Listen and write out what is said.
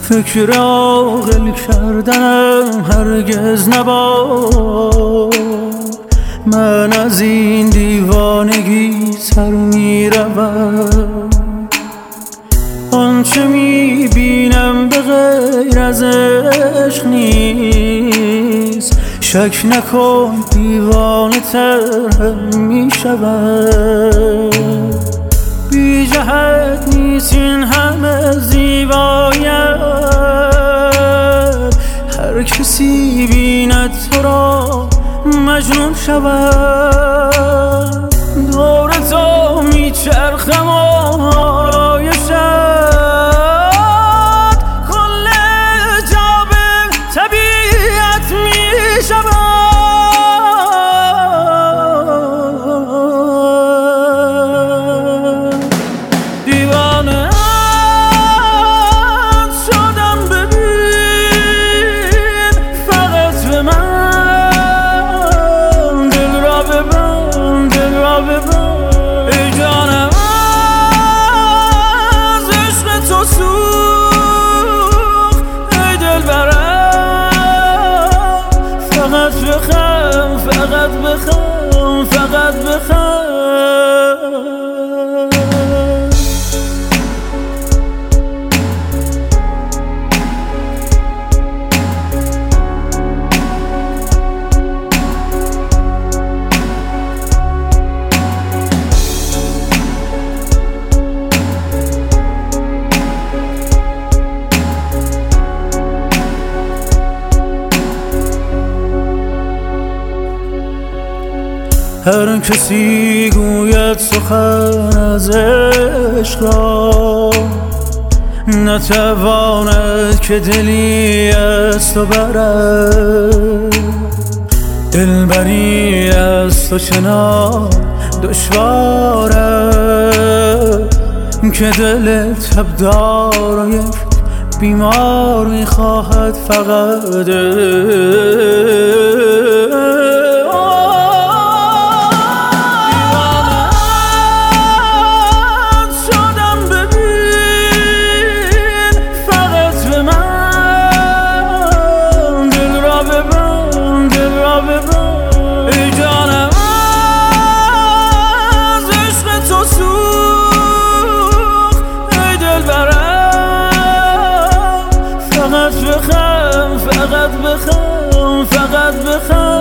فکر عاقل کردنم هرگز نباد. من از این دیوانگی سر میروم، آنچه میبینم به غیر از عشق نیست. شک نکن دیوانه تر هم میشود. بی جهت نیست این همه زیبایت، هر کسی بیند تو را مجنون شود. دور تو میچرخم آرایشت، کل جا به طبیعت میشود. ای جانم از عشق تو سوخت، ای دلبرم فقط بخم، فقط بخم، فقط بخم. هر کسی گوید سخن از عشق را، نتواند که دلی از تو برد. دلبری از تو چنان دشوارد که دل تبدار و یک بیمار میخواهد فقط. ای جانم از عشق تو سوخت، ای دلبرم فقط بخم، فقط بخم، فقط بخم.